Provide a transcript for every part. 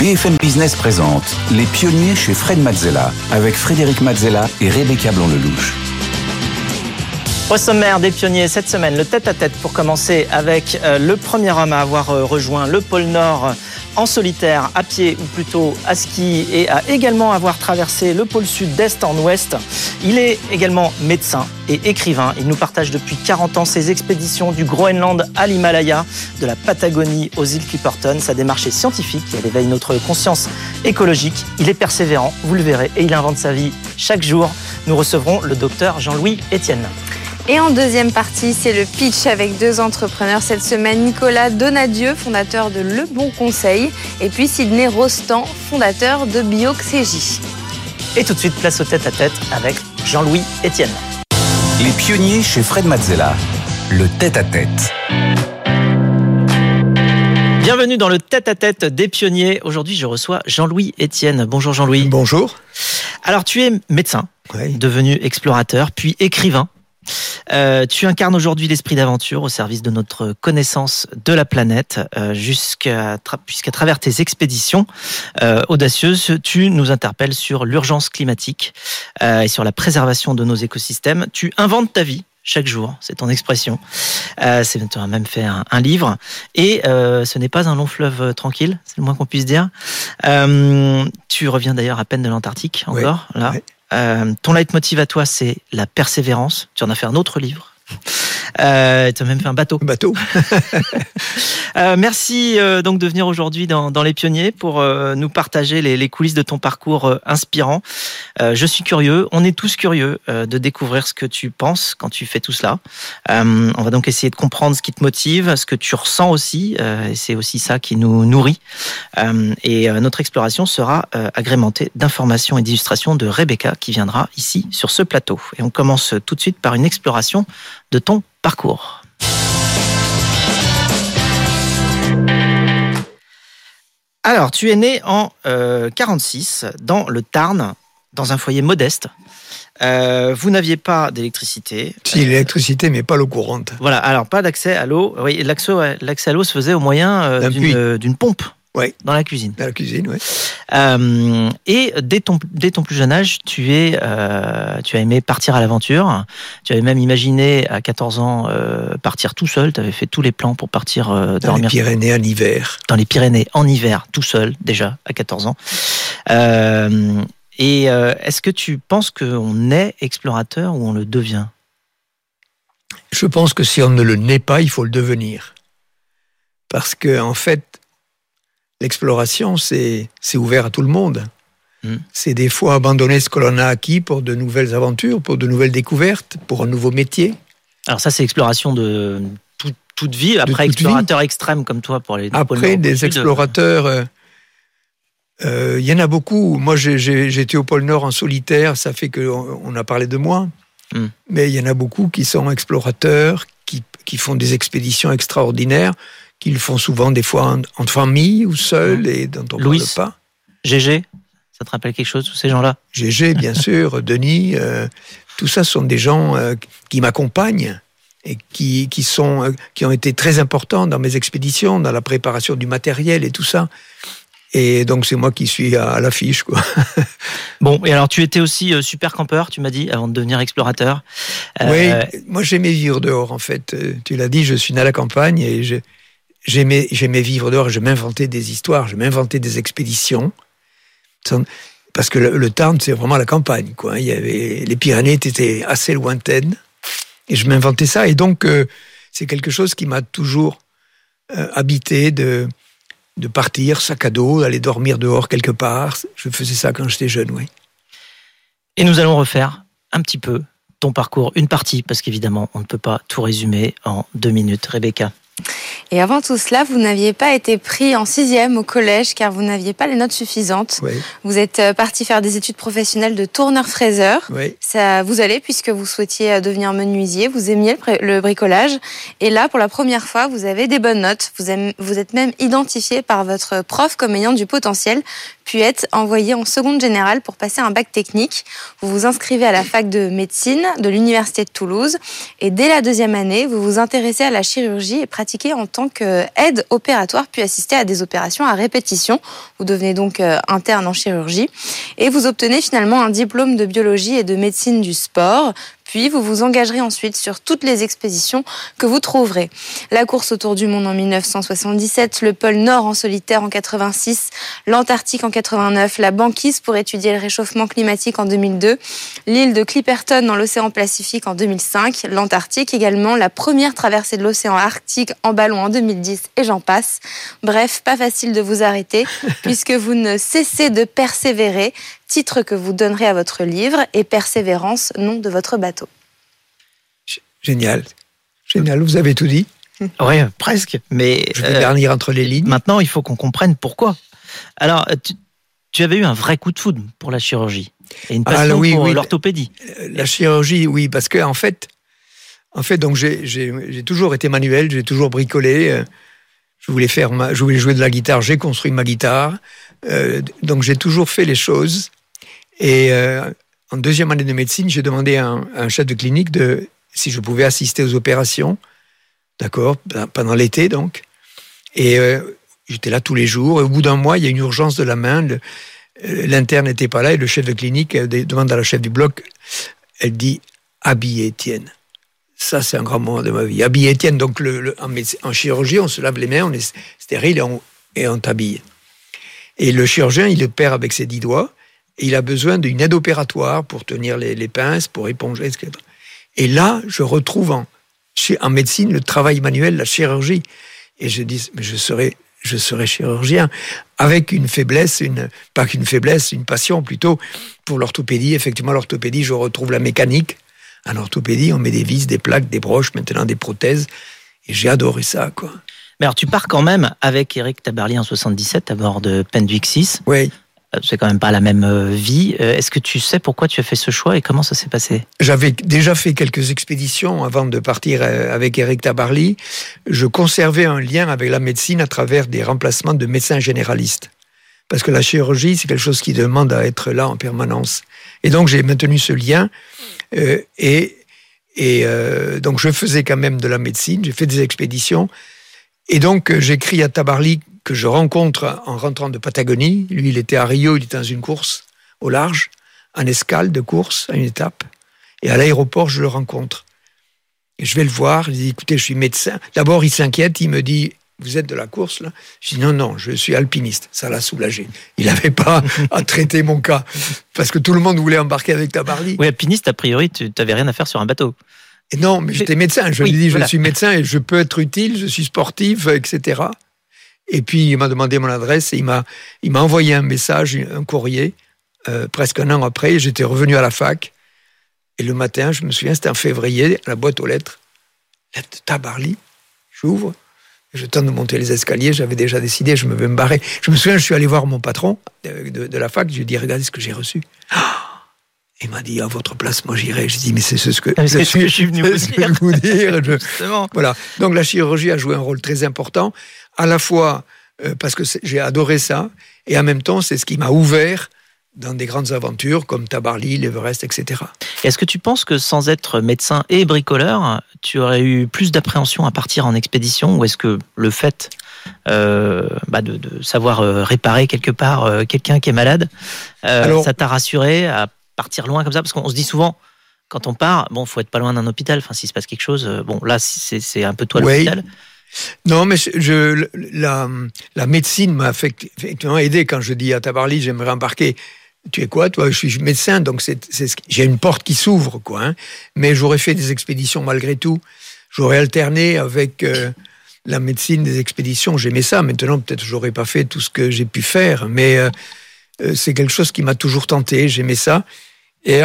BFM Business présente Les pionniers chez Fred Mazzella avec Frédéric Mazzella et Rebecca Blanc-Lelouch. Au sommaire des pionniers cette semaine, le tête-à-tête pour commencer avec le premier homme à avoir rejoint le pôle Nord en solitaire, à pied ou plutôt à ski, et à également avoir traversé le pôle Sud d'est en ouest. Il est également médecin et écrivain. Il nous partage depuis 40 ans ses expéditions du Groenland à l'Himalaya, de la Patagonie aux îles Clipperton. Sa démarche est scientifique, elle éveille notre conscience écologique. Il est persévérant, vous le verrez, et il invente sa vie chaque jour. Nous recevrons le docteur Jean-Louis Etienne. Et en deuxième partie, c'est le pitch avec deux entrepreneurs. Cette semaine, Nicolas Donadieu, fondateur de Le Bon Conseil, et puis Sidney Rostand, fondateur de Bioxégie. Et tout de suite, place au tête-à-tête avec Jean-Louis Etienne. Les pionniers chez Fred Mazzella, le tête-à-tête. Bienvenue dans le tête-à-tête des pionniers. Aujourd'hui, je reçois Jean-Louis Etienne. Bonjour Jean-Louis. Bonjour. Alors, tu es médecin, Oui. devenu explorateur, puis écrivain. Tu incarnes aujourd'hui l'esprit d'aventure au service de notre connaissance de la planète, puisqu'à travers tes expéditions audacieuses, tu nous interpelles sur l'urgence climatique et sur la préservation de nos écosystèmes. Tu inventes ta vie chaque jour, c'est ton expression. Tu as même fait un livre, et ce n'est pas un long fleuve tranquille, c'est le moins qu'on puisse dire. Tu reviens d'ailleurs à peine de l'Antarctique encore, oui, là. Oui. Ton leitmotiv à toi, c'est la persévérance. Tu en as fait un autre livre. Tu as même fait un bateau. Bateau. Merci donc de venir aujourd'hui dans Les Pionniers pour nous partager les coulisses de ton parcours inspirant. Je suis curieux, on est tous curieux de découvrir ce que tu penses quand tu fais tout cela. On va donc essayer de comprendre ce qui te motive, ce que tu ressens aussi, et c'est aussi ça qui nous nourrit. Et notre exploration sera agrémentée d'informations et d'illustrations de Rebecca qui viendra ici sur ce plateau. Et on commence tout de suite par une exploration de ton parcours. Alors, tu es né en 46 dans le Tarn, dans un foyer modeste. Vous n'aviez pas d'électricité. Si, l'électricité, mais pas l'eau courante. Voilà, alors pas d'accès à l'eau. Oui, l'accès à l'eau se faisait au moyen d'une pompe. Oui. Dans la cuisine. Dans la cuisine, oui. Et dès ton plus jeune âge, tu as aimé partir à l'aventure. Tu avais même imaginé à 14 ans partir tout seul. Tu avais fait tous les plans pour partir dormir. Dans les Pyrénées en hiver. Dans les Pyrénées en hiver, tout seul déjà à 14 ans. Est-ce que tu penses qu'on est explorateur ou on le devient ? Je pense que si on ne le naît pas, il faut le devenir. Parce que, en fait, l'exploration, c'est ouvert à tout le monde. C'est des fois abandonner ce que l'on a acquis pour de nouvelles aventures, pour de nouvelles découvertes, pour un nouveau métier. Alors ça, c'est exploration de toute vie. Après, explorateur extrême comme toi pour les... Après, des explorateurs... Il y en a beaucoup. Moi, j'ai été au pôle Nord en solitaire, ça fait qu'on a parlé de moi. Mais il y en a beaucoup qui sont explorateurs, qui font des expéditions extraordinaires, qui le font souvent des fois en famille ou seul et dont on ne parle pas. GG, ça te rappelle quelque chose, tous ces gens-là ? GG, bien sûr, Denis, tout ça sont des gens qui m'accompagnent et qui ont été très importants dans mes expéditions, dans la préparation du matériel et tout ça. Et donc, c'est moi qui suis à l'affiche, quoi. Bon, et alors, tu étais aussi super campeur, tu m'as dit, avant de devenir explorateur. Oui, moi, j'aimais vivre dehors, en fait. Tu l'as dit, je suis né à la campagne et j'aimais vivre dehors. Je m'inventais des histoires, je m'inventais des expéditions. Parce que le Tarn, c'est vraiment la campagne, quoi. Les Pyrénées étaient assez lointaines. Et je m'inventais ça. Et donc, c'est quelque chose qui m'a toujours habité de partir, sac à dos, d'aller dormir dehors quelque part. Je faisais ça quand j'étais jeune, oui. Et nous allons refaire un petit peu ton parcours, une partie, parce qu'évidemment, on ne peut pas tout résumer en 2 minutes. Rebecca. Et avant tout cela, vous n'aviez pas été pris en 6e au collège car vous n'aviez pas les notes suffisantes. Oui. Vous êtes parti faire des études professionnelles de tourneur-fraiseur. Oui. Ça vous allait puisque vous souhaitiez devenir menuisier, vous aimiez le bricolage. Et là, pour la première fois, vous avez des bonnes notes. Vous êtes même identifié par votre prof comme ayant du potentiel, puis être envoyé en seconde générale pour passer un bac technique. Vous vous inscrivez à la fac de médecine de l'Université de Toulouse. Et dès la 2e année, vous vous intéressez à la chirurgie et pratiquez en tant qu'aide opératoire, puis assister à des opérations à répétition. Vous devenez donc interne en chirurgie et vous obtenez finalement un diplôme de biologie et de médecine du sport. Puis, vous vous engagerez ensuite sur toutes les expéditions que vous trouverez. La course autour du monde en 1977, le pôle Nord en solitaire en 86, l'Antarctique en 89, la banquise pour étudier le réchauffement climatique en 2002, l'île de Clipperton dans l'océan Pacifique en 2005, l'Antarctique également, la première traversée de l'océan Arctique en ballon en 2010 et j'en passe. Bref, pas facile de vous arrêter puisque vous ne cessez de persévérer. Titre que vous donnerez à votre livre et Persévérance, nom de votre bateau. Génial. Génial, vous avez tout dit. Oui, presque. Mais je vais garnir entre les lignes. Maintenant, il faut qu'on comprenne pourquoi. Alors, tu avais eu un vrai coup de foudre pour la chirurgie et une passion pour l'orthopédie. La chirurgie, oui, parce que en fait, donc j'ai toujours été manuel, j'ai toujours bricolé. Je voulais jouer de la guitare, j'ai construit ma guitare. Donc j'ai toujours fait les choses. Et en deuxième année de médecine, j'ai demandé à un chef de clinique si je pouvais assister aux opérations, d'accord, pendant l'été donc. Et j'étais là tous les jours. Et au bout d'un mois, il y a une urgence de la main. L'interne n'était pas là et le chef de clinique demande à la chef du bloc, elle dit « habille Étienne ». Ça, c'est un grand moment de ma vie. Habille Étienne, donc en chirurgie, on se lave les mains, on est stérile et on t'habille. Et le chirurgien, il opère avec ses 10 doigts. Et il a besoin d'une aide opératoire pour tenir les pinces, pour éponger, etc. Et là, je retrouve en médecine le travail manuel, la chirurgie. Et je dis, mais je serai chirurgien avec une faiblesse, pas qu'une faiblesse, une passion plutôt pour l'orthopédie. Effectivement, l'orthopédie, je retrouve la mécanique. En orthopédie, on met des vis, des plaques, des broches, maintenant des prothèses. Et j'ai adoré ça, quoi. Mais alors, tu pars quand même avec Éric Tabarly en 77 à bord de Penduic 6. Oui. C'est quand même pas la même vie. Est-ce que tu sais pourquoi tu as fait ce choix et comment ça s'est passé ? J'avais déjà fait quelques expéditions avant de partir avec Éric Tabarly. Je conservais un lien avec la médecine à travers des remplacements de médecins généralistes. Parce que la chirurgie, c'est quelque chose qui demande à être là en permanence. Et donc, j'ai maintenu ce lien. Donc, je faisais quand même de la médecine. J'ai fait des expéditions. Et donc, j'écris à Tabarly que je rencontre en rentrant de Patagonie. Lui, il était à Rio, il était dans une course au large, en escale de course, à une étape. Et à l'aéroport, je le rencontre. Et je vais le voir, je lui dis, écoutez, je suis médecin. D'abord, il s'inquiète, il me dit, vous êtes de la course, là ? Je dis, non, je suis alpiniste. Ça l'a soulagé. Il n'avait pas à traiter mon cas. Parce que tout le monde voulait embarquer avec Tabarly. Oui, alpiniste, a priori, tu n'avais rien à faire sur un bateau. Et non, mais j'étais médecin. Je lui dis, je suis médecin et je peux être utile, je suis sportif, etc. Et puis, il m'a demandé mon adresse et il m'a envoyé un message, un courrier, presque un an après. J'étais revenu à la fac. Et le matin, je me souviens, c'était en février, à la boîte aux lettres. Lettre de Tabarly. J'ouvre. Je tente de monter les escaliers. J'avais déjà décidé, je me vais me barrer. Je me souviens, je suis allé voir mon patron de la fac. Je lui ai dit, regardez ce que j'ai reçu. Il m'a dit, à votre place, moi j'irai. J'ai dit, mais c'est ce que je suis venu vous dire. Voilà. Donc la chirurgie a joué un rôle très important, à la fois parce que j'ai adoré ça, et en même temps, c'est ce qui m'a ouvert dans des grandes aventures comme Tabarly, l'Everest, etc. Est-ce que tu penses que sans être médecin et bricoleur, tu aurais eu plus d'appréhension à partir en expédition, ou est-ce que le fait de savoir réparer quelque part quelqu'un qui est malade, ça t'a rassuré à partir loin comme ça? Parce qu'on se dit souvent, quand on part, faut être pas loin d'un hôpital. Enfin, s'il se passe quelque chose, là, c'est un peu toi l'hôpital. Non, mais la médecine m'a effectivement aidé. Quand je dis à Tabarly, j'aimerais embarquer. Tu es quoi, toi? Je suis médecin, donc j'ai une porte qui s'ouvre, quoi. Hein. Mais j'aurais fait des expéditions malgré tout. J'aurais alterné avec la médecine des expéditions. J'aimais ça. Maintenant, peut-être j'aurais pas fait tout ce que j'ai pu faire, mais c'est quelque chose qui m'a toujours tenté. J'aimais ça. Et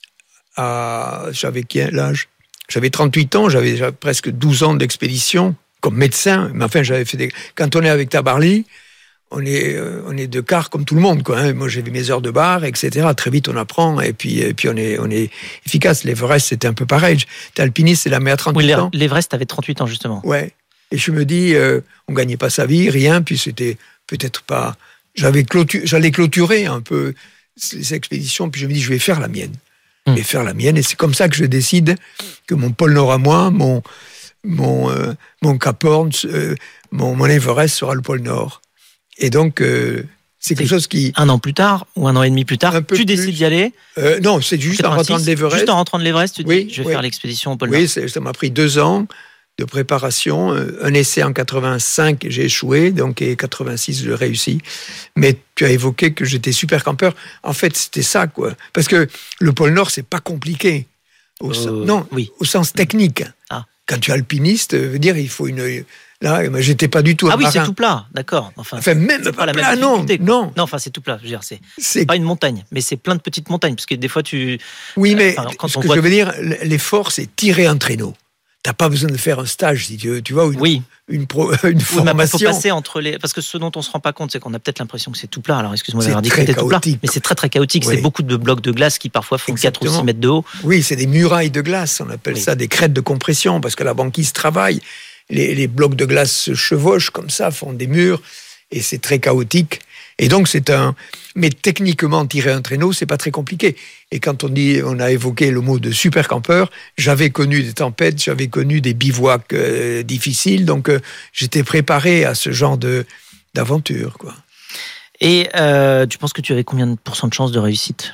j'avais quel âge? J'avais 38 ans, j'avais déjà presque 12 ans d'expédition comme médecin. Mais enfin, quand on est avec Tabarly, on est de quart comme tout le monde, quoi. Hein. Moi, j'avais mes heures de bar, etc. Très vite, on apprend et puis on est efficace. L'Everest, c'était un peu pareil. T'es alpiniste, c'est la mer à 38 ans. L'Everest avait 38 ans, justement. Ouais. Et je me dis, on gagnait pas sa vie, rien. Puis c'était peut-être pas. J'allais clôturer un peu ces expéditions. Puis je me dis, je vais faire la mienne. Je vais faire la mienne. Et c'est comme ça que je décide que mon pôle Nord à moi, mon Cap Horn, mon Everest sera le pôle Nord. Et donc, c'est quelque chose qui... 1 an plus tard, ou 1 an et demi plus tard, tu décides d'y aller. Non, c'est juste en rentrant de l'Everest. Juste en rentrant de l'Everest, tu dis, je vais faire l'expédition au pôle Nord. Oui, ça m'a pris 2 ans de préparation. Un essai en 85, j'ai échoué, donc et 86, je réussis. Mais tu as évoqué que j'étais super campeur. En fait, c'était ça, quoi. Parce que le pôle Nord, c'est pas compliqué. Au sens technique. Ah. Quand tu es alpiniste, veut dire il faut une... Là, j'étais pas du tout marin. C'est tout plat, d'accord. Enfin même pas la plat, non. Non, enfin, c'est tout plat. Je veux dire, c'est pas une montagne, mais c'est plein de petites montagnes, parce que des fois, tu... Oui, mais ce que je veux dire, l'effort, c'est tirer un traîneau. T'as pas besoin de faire un stage, si tu veux, tu vois, une formation. Il faut passer entre les... Parce que ce dont on se rend pas compte, c'est qu'on a peut-être l'impression que c'est tout plat. Alors, excuse-moi d'avoir dit que c'était tout plat, mais c'est très, très chaotique. Oui. C'est beaucoup de blocs de glace qui, parfois, font 4 ou 6 mètres de haut. Oui, c'est des murailles de glace. On appelle ça des crêtes de compression, parce que la banquise travaille. Les blocs de glace se chevauchent comme ça, font des murs, et c'est très chaotique. Et donc, mais techniquement, tirer un traîneau, c'est pas très compliqué. Et quand on a évoqué le mot de super campeur, j'avais connu des tempêtes, j'avais connu des bivouacs difficiles, donc j'étais préparé à ce genre d'aventure, quoi. Et tu penses que tu avais combien de pourcents de chances de réussite?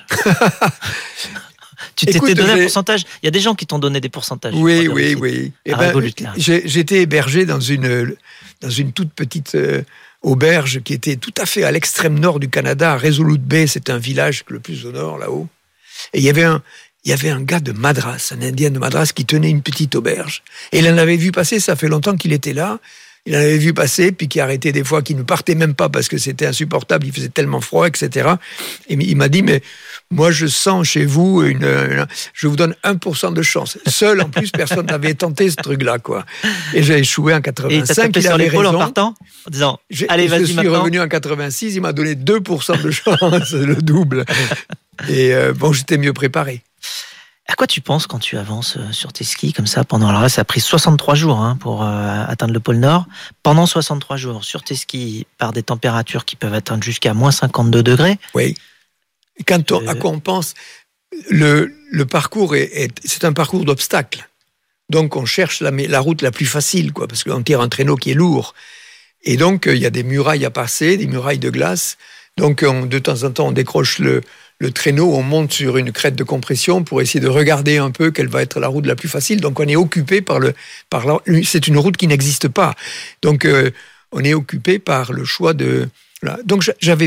Tu t'étais donné un pourcentage? Il y a des gens qui t'ont donné des pourcentages. Oui. J'étais hébergé dans une toute petite auberge qui était tout à fait à l'extrême nord du Canada, à Resolute Bay, c'est un village le plus au nord, là-haut. Et il y avait un gars de Madras, un Indien de Madras, qui tenait une petite auberge. Et il en avait vu passer, ça fait longtemps qu'il était là. Il en avait vu passer, puis qui arrêtait des fois, qui ne partait même pas parce que c'était insupportable, il faisait tellement froid, etc. Et il m'a dit, mais moi je sens chez vous, je vous donne 1% de chance. Seul, en plus, personne n'avait tenté ce truc-là, quoi. Et j'ai échoué en 85. Et t'as tapé sur l'épaule en partant, en disant, allez, vas-y maintenant. Je suis revenu en 86, il m'a donné 2% de chance, le double. Et j'étais mieux préparé. À quoi tu penses quand tu avances sur tes skis comme ça pendant... Alors là, ça a pris 63 jours pour atteindre le pôle Nord. Pendant 63 jours, sur tes skis, par des températures qui peuvent atteindre jusqu'à moins 52 degrés. Oui. À quoi on pense, le parcours, c'est un parcours d'obstacles. Donc, on cherche la route la plus facile, quoi, parce qu'on tire un traîneau qui est lourd. Et donc, il y a des murailles à passer, des murailles de glace. Donc, de temps en temps, on décroche le traîneau, on monte sur une crête de compression pour essayer de regarder un peu quelle va être la route la plus facile. Donc, on est occupé c'est une route qui n'existe pas. Donc, on est occupé par le choix de... Voilà. Donc, j'étais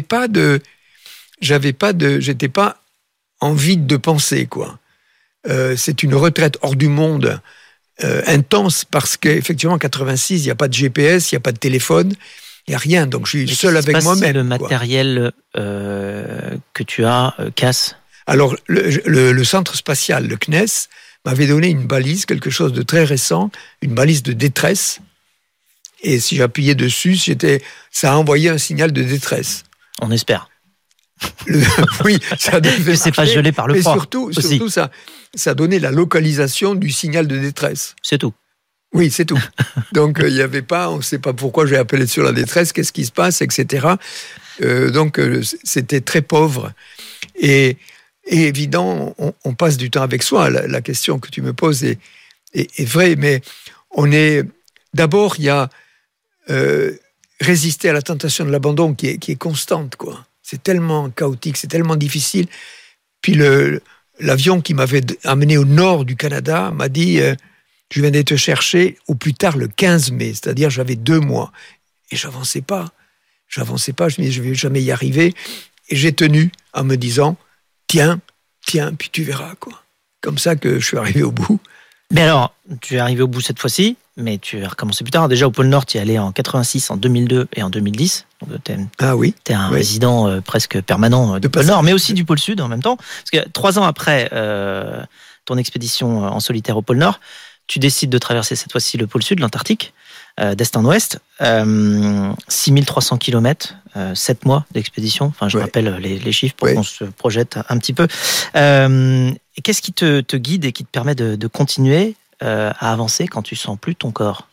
pas en vide de penser, quoi. C'est une retraite hors du monde intense parce qu'effectivement, en 86, il n'y a pas de GPS, il n'y a pas de téléphone. Il n'y a rien, donc je suis seul avec moi-même. Le matériel que tu as casse? Alors, le centre spatial, le CNES, m'avait donné une balise, quelque chose de très récent, une balise de détresse. Et si j'appuyais dessus, ça a envoyé un signal de détresse. On espère. Oui, ça devait marcher. C'est pas gelé par le froid. Mais surtout ça donnait la localisation du signal de détresse. C'est tout. Oui, c'est tout. Donc, il n'y avait pas, on ne sait pas pourquoi j'ai appelé sur la détresse, qu'est-ce qui se passe, etc. Donc, c'était très pauvre. Et évident, on passe du temps avec soi. La question que tu me poses est vraie, mais d'abord, il y a résister à la tentation de l'abandon qui est constante, quoi. C'est tellement chaotique, c'est tellement difficile. Puis, l'avion qui m'avait amené au nord du Canada m'a dit... je viens de te chercher au plus tard le 15 mai, c'est-à-dire j'avais 2 mois. Et j'avançais pas. Je me disais, je vais jamais y arriver. Et j'ai tenu en me disant, tiens, puis tu verras, quoi. Comme ça que je suis arrivé au bout. Mais alors, tu es arrivé au bout cette fois-ci, mais tu as recommencé plus tard. Déjà, au pôle Nord, tu y es allé en 86, en 2002 et en 2010. Donc, t'es un résident presque permanent du pôle Nord, mais aussi du pôle Sud en même temps. Parce que 3 ans après ton expédition en solitaire au pôle Nord, tu décides de traverser cette fois-ci le pôle Sud, l'Antarctique, d'est en ouest. 6300 km, 7 mois d'expédition. Enfin, je rappelle les chiffres pour qu'on se projette un petit peu. Et qu'est-ce qui te guide et qui te permet de continuer à avancer quand tu sens plus ton corps?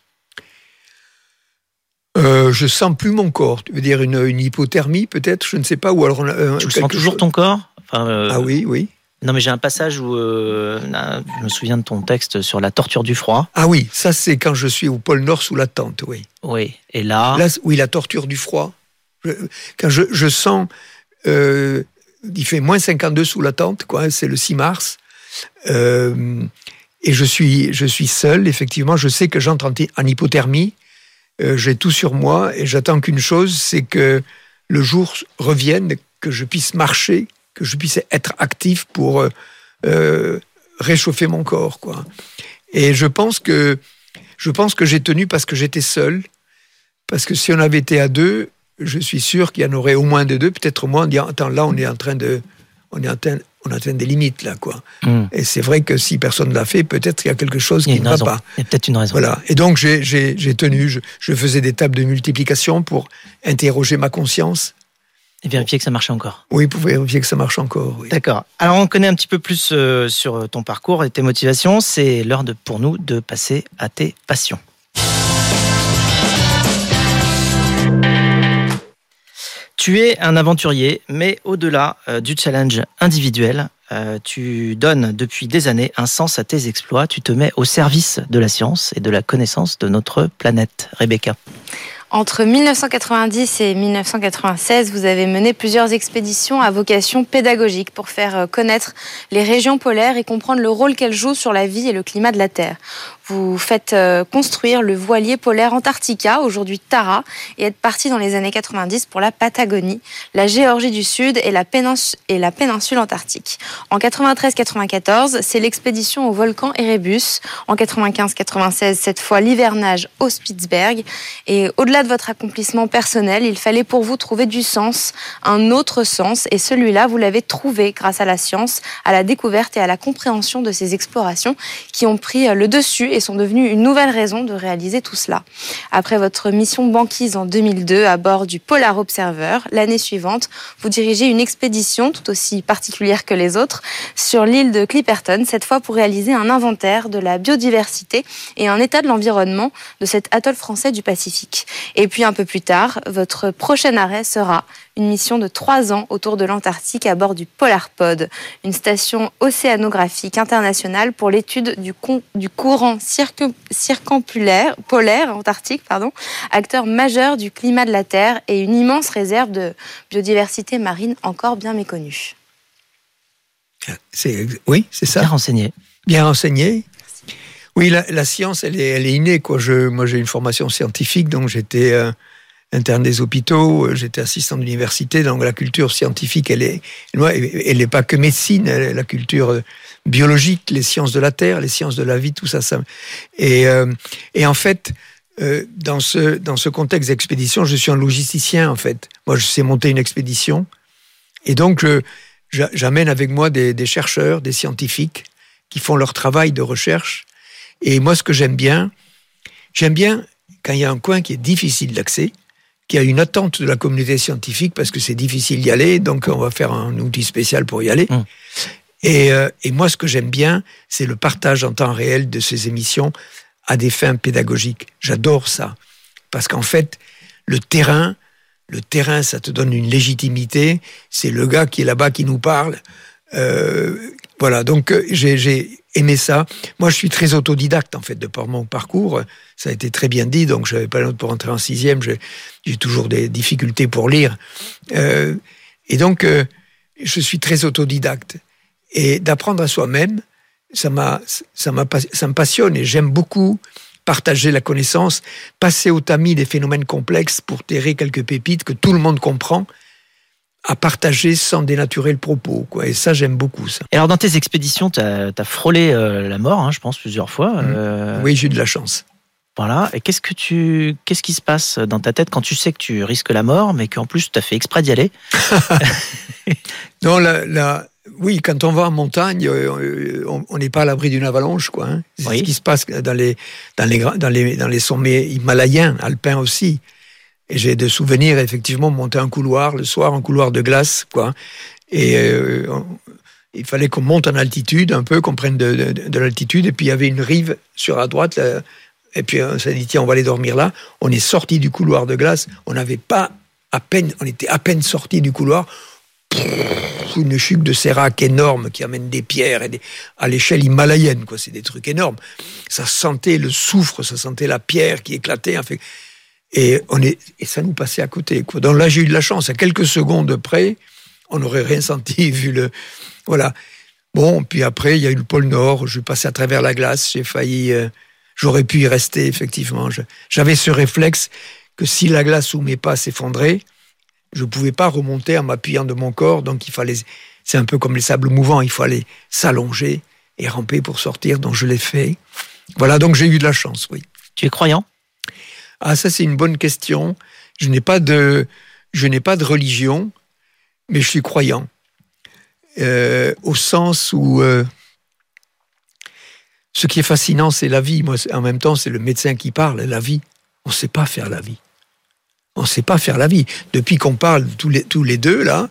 Je sens plus mon corps. Tu veux dire une hypothermie peut-être, je ne sais pas. Ou alors tu sens toujours ton corps? Ah oui. Non, mais j'ai un passage où je me souviens de ton texte sur la torture du froid. Ah oui, ça c'est quand je suis au pôle Nord sous la tente, oui. Oui, et là... Oui, la torture du froid. Quand je sens... il fait moins 52 sous la tente, quoi, c'est le 6 mars. Et je suis seul, effectivement. Je sais que j'entre en hypothermie. J'ai tout sur moi et j'attends qu'une chose, c'est que le jour revienne, que je puisse marcher, que je puisse être actif pour réchauffer mon corps, quoi. Et je pense que j'ai tenu parce que j'étais seul. Parce que si on avait été à deux, je suis sûr qu'il y en aurait au moins de deux, peut-être moins. On dit, attends, là, on atteint des limites, là, quoi. Et c'est vrai que si personne ne l'a fait, peut-être qu'il y a quelque chose qui ne va pas. Il y a peut-être une raison. Voilà. Et donc, j'ai tenu. Je faisais des tables de multiplication pour interroger ma conscience. Et vérifier que ça marchait encore. Oui, pour vérifier que ça marche encore, oui. D'accord. Alors, on connaît un petit peu plus sur ton parcours et tes motivations. C'est l'heure pour nous de passer à tes passions. Tu es un aventurier, mais au-delà du challenge individuel, tu donnes depuis des années un sens à tes exploits. Tu te mets au service de la science et de la connaissance de notre planète. Rebecca. Entre 1990 et 1996, vous avez mené plusieurs expéditions à vocation pédagogique pour faire connaître les régions polaires et comprendre le rôle qu'elles jouent sur la vie et le climat de la Terre. Vous faites construire le voilier polaire Antarctica, aujourd'hui Tara, et êtes parti dans les années 90 pour la Patagonie, la Géorgie du Sud et la péninsule antarctique. En 93-94, c'est l'expédition au volcan Erebus. En 95-96, cette fois l'hivernage au Spitzberg. Et au-delà de votre accomplissement personnel, il fallait pour vous trouver du sens, un autre sens, et celui-là, vous l'avez trouvé grâce à la science, à la découverte et à la compréhension de ces explorations qui ont pris le dessus et sont devenues une nouvelle raison de réaliser tout cela. Après votre mission banquise en 2002 à bord du Polar Observer, l'année suivante, vous dirigez une expédition tout aussi particulière que les autres sur l'île de Clipperton, cette fois pour réaliser un inventaire de la biodiversité et un état de l'environnement de cet atoll français du Pacifique. Et puis un peu plus tard, votre prochain arrêt sera une mission de 3 ans autour de l'Antarctique à bord du Polarpod, une station océanographique internationale pour l'étude du courant polaire antarctique, acteur majeur du climat de la Terre et une immense réserve de biodiversité marine encore bien méconnue. Oui, c'est ça. Bien renseigné. Bien renseigné. Oui, la science, elle est innée, quoi. Moi, j'ai une formation scientifique, donc j'étais interne des hôpitaux, j'étais assistant d'université, donc la culture scientifique, elle n'est pas que médecine, la culture biologique, les sciences de la terre, les sciences de la vie, tout ça. Et en fait, dans ce contexte d'expédition, je suis un logisticien, en fait. Moi, je sais monter une expédition, et donc j'amène avec moi des chercheurs, des scientifiques qui font leur travail de recherche. Et moi, ce que j'aime bien quand il y a un coin qui est difficile d'accès, qu'il y a une attente de la communauté scientifique parce que c'est difficile d'y aller, donc on va faire un outil spécial pour y aller. Et moi, ce que j'aime bien, c'est le partage en temps réel de ces émissions à des fins pédagogiques. J'adore ça. Parce qu'en fait, le terrain, ça te donne une légitimité. C'est le gars qui est là-bas qui nous parle. Voilà, donc j'ai aimé ça. Moi, je suis très autodidacte, en fait, de par mon parcours. Ça a été très bien dit, donc je n'avais pas la note pour entrer en 6e. J'ai toujours des difficultés pour lire. Et donc, je suis très autodidacte. Et d'apprendre à soi-même, ça me passionne et j'aime beaucoup partager la connaissance, passer au tamis des phénomènes complexes pour terrer quelques pépites que tout le monde comprend, à partager sans dénaturer le propos, quoi. Et ça, j'aime beaucoup ça. Et alors, dans tes expéditions, tu as frôlé la mort, je pense, plusieurs fois. Oui, j'ai eu de la chance. Voilà. Et qu'est-ce qui se passe dans ta tête quand tu sais que tu risques la mort, mais qu'en plus, tu as fait exprès d'y aller? Non, oui, quand on va en montagne, on n'est pas à l'abri d'une avalanche, quoi. C'est ce qui se passe dans les sommets himalayens, alpins aussi. Et j'ai des souvenirs, effectivement, monter un couloir, le soir, un couloir de glace, quoi. Et il fallait qu'on monte en altitude, un peu, qu'on prenne de l'altitude. Et puis, il y avait une rive sur la droite. Là, et puis, on s'est dit, tiens, on va aller dormir là. On est sorti du couloir de glace. On était à peine sorti du couloir. une chute de sérac énorme qui amène des pierres à l'échelle himalayenne, quoi. C'est des trucs énormes. Ça sentait le soufre, ça sentait la pierre qui éclatait. En fait. Et ça nous passait à côté, quoi. Donc là, j'ai eu de la chance. À quelques secondes près, on n'aurait rien senti vu le... Voilà. Bon, puis après, il y a eu le pôle Nord. Je suis passé à travers la glace. J'ai failli... j'aurais pu y rester, effectivement. J'avais ce réflexe que si la glace sous mes pas s'effondrait, je ne pouvais pas remonter en m'appuyant de mon corps, donc il fallait, c'est un peu comme les sables mouvants, il fallait s'allonger et ramper pour sortir, donc je l'ai fait. Voilà, donc j'ai eu de la chance, oui. Tu es croyant ? Ah, ça c'est une bonne question. Je n'ai pas de religion, mais je suis croyant. Au sens où ce qui est fascinant, c'est la vie. Moi, en même temps, c'est le médecin qui parle, la vie. On ne sait pas faire la vie. On ne sait pas faire la vie. Depuis qu'on parle tous les deux, là,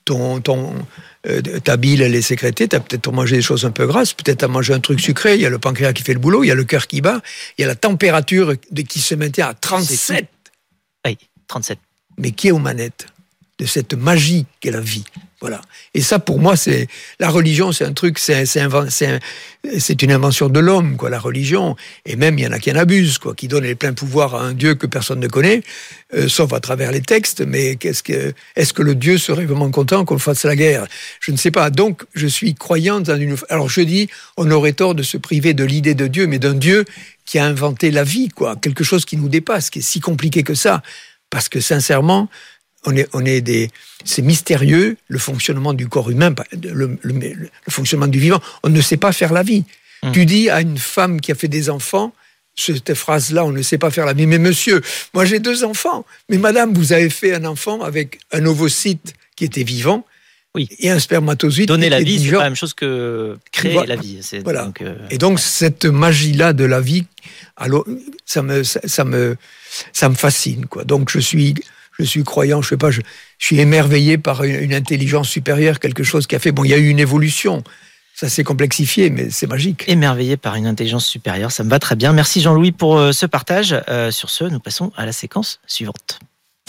ta bile, elle est sécrétée, tu as peut-être mangé des choses un peu grasses, peut-être tu as mangé un truc sucré, il y a le pancréas qui fait le boulot, il y a le cœur qui bat, il y a la température qui se maintient à 37. Oui, 37. Mais qui est aux manettes de cette magie qu'est la vie? Voilà. Et ça, pour moi, c'est la religion, c'est un truc, c'est une invention de l'homme, quoi. La religion, et même il y en a qui en abusent, quoi, qui donnent les pleins pouvoirs à un Dieu que personne ne connaît, sauf à travers les textes. Mais est-ce que le Dieu serait vraiment content qu'on fasse la guerre? Je ne sais pas. Donc, je suis croyant dans une. Alors, je dis, on aurait tort de se priver de l'idée de Dieu, mais d'un Dieu qui a inventé la vie, quoi, quelque chose qui nous dépasse, qui est si compliqué que ça, parce que sincèrement. C'est mystérieux, le fonctionnement du corps humain, le fonctionnement du vivant. On ne sait pas faire la vie. Tu dis à une femme qui a fait des enfants, cette phrase-là, on ne sait pas faire la vie. Mais monsieur, moi j'ai 2 enfants. Mais madame, vous avez fait un enfant avec un ovocyte qui était vivant. Oui. Et un spermatozoïde. Donner la vie, c'est pas la même chose que créer la vie. Voilà. Donc, Et donc, cette magie-là de la vie, alors, ça me fascine, quoi. Donc, je suis croyant, je sais pas, je suis émerveillé par une intelligence supérieure, quelque chose qui a fait... Bon, il y a eu une évolution, ça s'est complexifié, mais c'est magique. Émerveillé par une intelligence supérieure, ça me va très bien. Merci Jean-Louis pour ce partage. Sur ce, nous passons à la séquence suivante.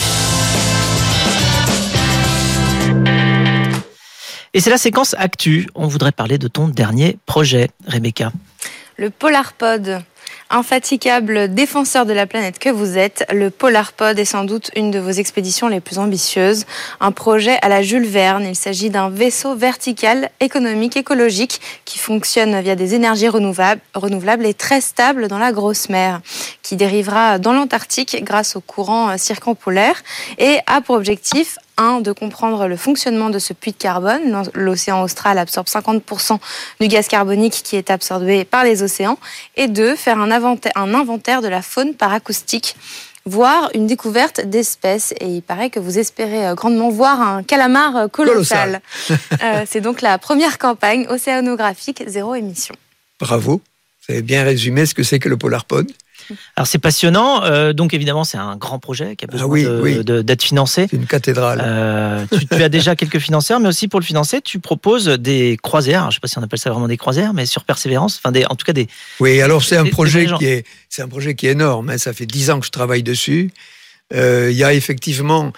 Et c'est la séquence Actu. On voudrait parler de ton dernier projet, Rebecca. Le PolarPod. Infatigable défenseur de la planète que vous êtes, le PolarPod est sans doute une de vos expéditions les plus ambitieuses. Un projet à la Jules Verne. Il s'agit d'un vaisseau vertical, économique, écologique, qui fonctionne via des énergies renouvelables et très stable dans la grosse mer, qui dérivera dans l'Antarctique grâce au courant circumpolaire et a pour objectif 1, de comprendre le fonctionnement de ce puits de carbone. L'océan austral absorbe 50% du gaz carbonique qui est absorbé par les océans. Et 2, faire un inventaire de la faune par acoustique, voire une découverte d'espèces. Et il paraît que vous espérez grandement voir un calamar colossal. C'est donc la première campagne océanographique zéro émission. Bravo, vous avez bien résumé ce que c'est que le PolarPod. Alors c'est passionnant, donc évidemment c'est un grand projet qui a besoin d'être financé. C'est une cathédrale. Tu as déjà quelques financeurs, mais aussi pour le financer, tu proposes des croisières. Alors, je ne sais pas si on appelle ça vraiment des croisières, mais sur Persévérance, en tout cas des. Oui, alors c'est un projet qui est énorme. Hein, ça fait 10 ans que je travaille dessus. Il y a effectivement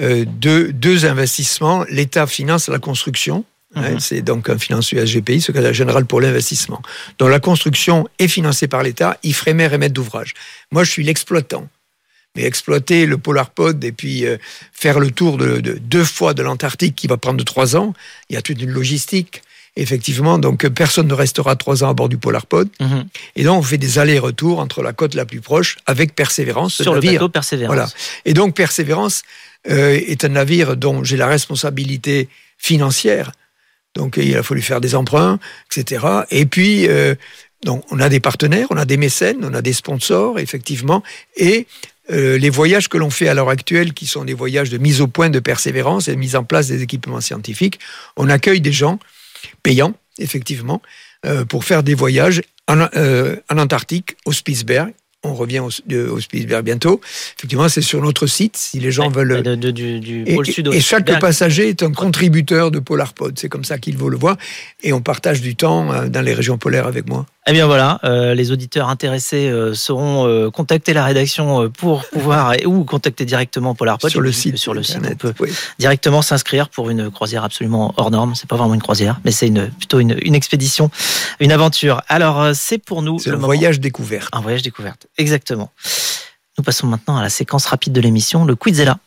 deux investissements. L'État finance la construction. C'est donc un financier SGPI, secrétaire général pour l'investissement. Donc la construction est financée par l'État, Ifremer et maître d'ouvrage. Moi, je suis l'exploitant. Mais exploiter le PolarPod et puis faire le tour de 2 fois de l'Antarctique qui va prendre 3 ans, il y a toute une logistique. Effectivement, donc personne ne restera 3 ans à bord du PolarPod. Et donc on fait des allers-retours entre la côte la plus proche avec Persévérance. Sur le bateau Persévérance. Voilà. Et donc Persévérance est un navire dont j'ai la responsabilité financière. Donc, il a fallu faire des emprunts, etc. Et puis, donc, on a des partenaires, on a des mécènes, on a des sponsors, effectivement. Et les voyages que l'on fait à l'heure actuelle, qui sont des voyages de mise au point de Persévérance et de mise en place des équipements scientifiques, on accueille des gens payants, effectivement, pour faire des voyages en Antarctique, au Spitzberg, on revient au Spitzberg bientôt. Effectivement, c'est sur notre site, si les gens veulent... Du pôle sud au et chaque Spitzberg. passager est un contributeur de PolarPod. C'est comme ça qu'il faut le voir. Et on partage du temps dans les régions polaires avec moi. Eh bien voilà, les auditeurs intéressés sauront contacter la rédaction pour pouvoir, ou contacter directement PolarPod. Sur le site. Sur le site, Internet, on peut oui. directement s'inscrire pour une croisière absolument hors norme. C'est pas vraiment une croisière, mais c'est plutôt une expédition, une aventure. Alors, c'est pour nous C'est le un moment. voyage découvert. Un voyage découverte, exactement. Nous passons maintenant à la séquence rapide de l'émission, le Quizella.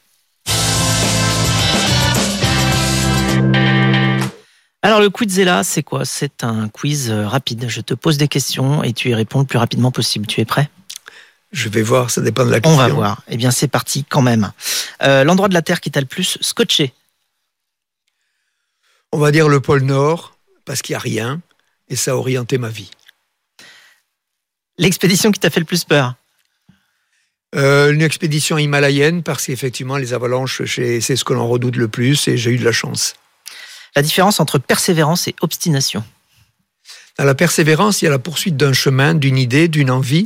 Alors le Quizella, c'est quoi ? C'est un quiz rapide. Je te pose des questions et tu y réponds le plus rapidement possible. Tu es prêt ? Je vais voir, ça dépend de la question. On va voir. Eh bien c'est parti quand même. L'endroit de la Terre qui t'a le plus scotché ? On va dire le pôle Nord, parce qu'il n'y a rien, et ça a orienté ma vie. L'expédition qui t'a fait le plus peur ? Une expédition himalayenne, parce qu'effectivement, les avalanches, c'est ce que l'on redoute le plus, et j'ai eu de la chance. La différence entre persévérance et obstination ? Dans la persévérance, il y a la poursuite d'un chemin, d'une idée, d'une envie.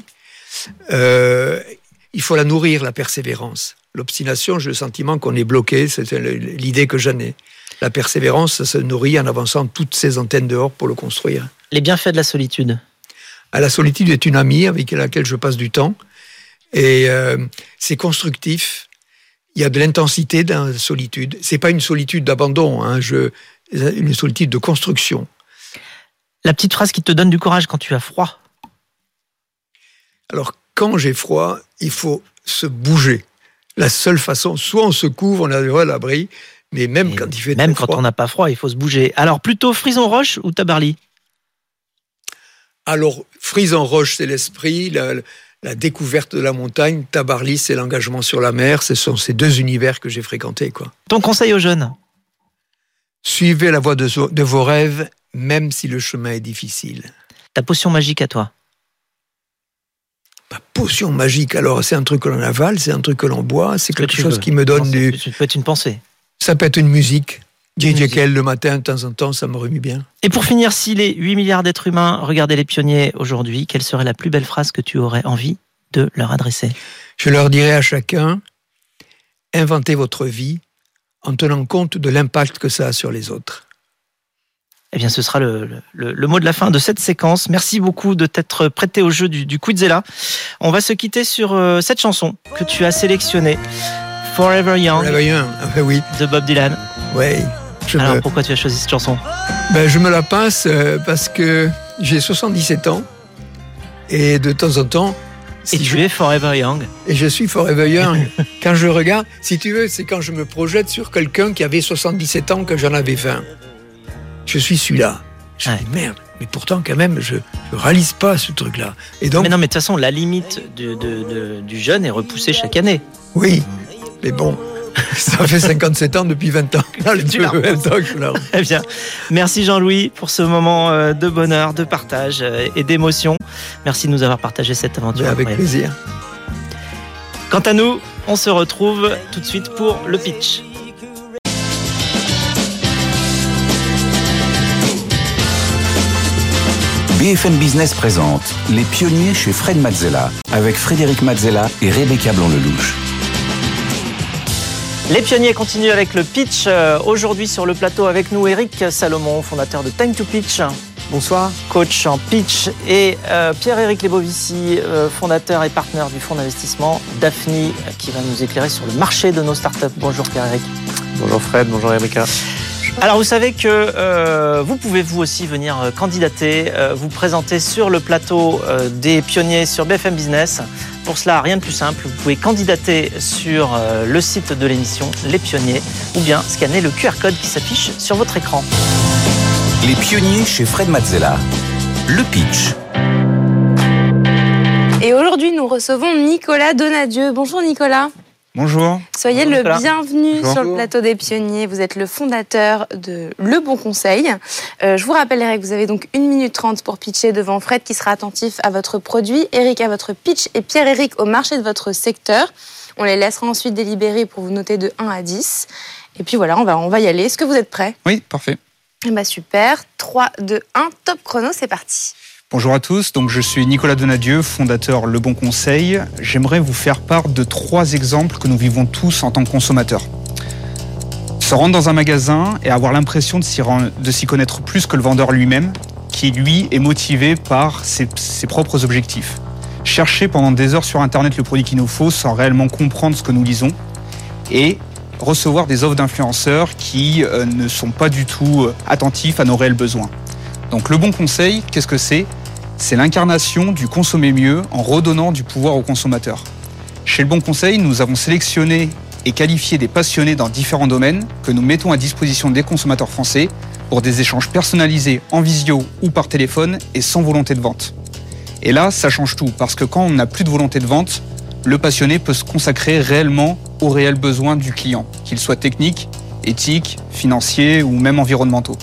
Il faut la nourrir, la persévérance. L'obstination, j'ai le sentiment qu'on est bloqué, c'est l'idée que j'en ai. La persévérance, ça se nourrit en avançant toutes ces antennes dehors pour le construire. Les bienfaits de la solitude ? La solitude est une amie avec laquelle je passe du temps. Et c'est constructif. Il y a de l'intensité dans la solitude. C'est pas une solitude d'abandon, une solitude de construction. La petite phrase qui te donne du courage quand tu as froid ? Alors, quand j'ai froid, il faut se bouger. La seule façon, soit on se couvre, on est à l'abri, mais même quand il fait même très quand froid. on n'a pas froid, il faut se bouger. Alors plutôt Frison Roche ou Tabarly ? Alors, Frison Roche, c'est l'esprit, la découverte de la montagne. Tabarly, c'est l'engagement sur la mer. Ce sont ces deux univers que j'ai fréquentés, quoi. Ton conseil aux jeunes ? Suivez la voie de vos rêves, même si le chemin est difficile. Ta potion magique à toi ? Ma potion magique, alors c'est un truc que l'on avale, c'est un truc que l'on boit, c'est quelque chose veux. qui me donne du... Ça peut être une pensée. Ça peut être une musique. Une DJ Kell le matin, de temps en temps, ça me remue bien. Et pour finir, si les 8 milliards d'êtres humains regardaient les pionniers aujourd'hui, quelle serait la plus belle phrase que tu aurais envie de leur adresser ? Je leur dirais à chacun, inventez votre vie en tenant compte de l'impact que ça a sur les autres. Eh bien, ce sera le mot de la fin de cette séquence. Merci beaucoup de t'être prêté au jeu du Quizella. On va se quitter sur cette chanson que tu as sélectionnée, Forever Young, Oui, de Bob Dylan. oui. Alors, pourquoi tu as choisi cette chanson ? Je me la passe parce que j'ai 77 ans et de temps en temps... Et tu es Forever Young. Et je suis Forever Young. Quand je regarde, si tu veux, c'est quand je me projette sur quelqu'un qui avait 77 ans que j'en avais 20. Je suis celui-là. Je me dis, merde, mais pourtant, quand même, je réalise pas ce truc-là. Et donc, Mais non, mais de toute façon, la limite du jeune est repoussée chaque année. oui, mais bon, ça fait 57 ans depuis 20 ans. Tu la Très bien. Merci Jean-Louis pour ce moment de bonheur, de partage et d'émotion. Merci de nous avoir partagé cette aventure. Avec plaisir. Quant à nous, on se retrouve tout de suite pour le pitch. BFM Business présente Les pionniers chez Fred Mazzella avec Frédéric Mazzella et Rebecca Blanc-Lelouch. Les pionniers continuent avec le pitch. Aujourd'hui sur le plateau avec nous, Eric Salomon, fondateur de Time to Pitch. Bonsoir. Coach en pitch. Et Pierre-Éric Lebovici, fondateur et partenaire du fonds d'investissement Daphne, qui va nous éclairer sur le marché de nos startups. Bonjour Pierre-Éric. Bonjour Fred, bonjour Rebecca. Alors vous savez que vous pouvez vous aussi venir candidater, vous présenter sur le plateau des pionniers sur BFM Business. Pour cela, rien de plus simple, vous pouvez candidater sur le site de l'émission Les Pionniers ou bien scanner le QR code qui s'affiche sur votre écran. Les pionniers chez Fred Mazzella. Le pitch. Et aujourd'hui, nous recevons Nicolas Donadieu. Bonjour Nicolas. Bonjour. Soyez Bonjour, le Nicolas. bienvenu Bonjour. sur le plateau des pionniers. Vous êtes le fondateur de Le Bon Conseil. Je vous rappellerai que vous avez donc 1 minute 30 pour pitcher devant Fred qui sera attentif à votre produit, Eric à votre pitch et Pierre-Éric au marché de votre secteur. On les laissera ensuite délibérer pour vous noter de 1 à 10. Et puis voilà, on va y aller. Est-ce que vous êtes prêts ? Oui, parfait. Super. 3, 2, 1, top chrono, c'est parti. Bonjour à tous, donc je suis Nicolas Donadieu, fondateur Le Bon Conseil. J'aimerais vous faire part de 3 exemples que nous vivons tous en tant que consommateurs. Se rendre dans un magasin et avoir l'impression de s'y connaître plus que le vendeur lui-même, qui lui est motivé par ses propres objectifs. Chercher pendant des heures sur Internet le produit qu'il nous faut sans réellement comprendre ce que nous lisons et recevoir des offres d'influenceurs qui ne sont pas du tout attentifs à nos réels besoins. Donc Le Bon Conseil, qu'est-ce que c'est ? C'est l'incarnation du consommer mieux en redonnant du pouvoir aux consommateurs. Chez Le Bon Conseil, nous avons sélectionné et qualifié des passionnés dans différents domaines que nous mettons à disposition des consommateurs français pour des échanges personnalisés en visio ou par téléphone et sans volonté de vente. Et là, ça change tout, parce que quand on n'a plus de volonté de vente, le passionné peut se consacrer réellement aux réels besoins du client, qu'ils soient techniques, éthiques, financiers ou même environnementaux.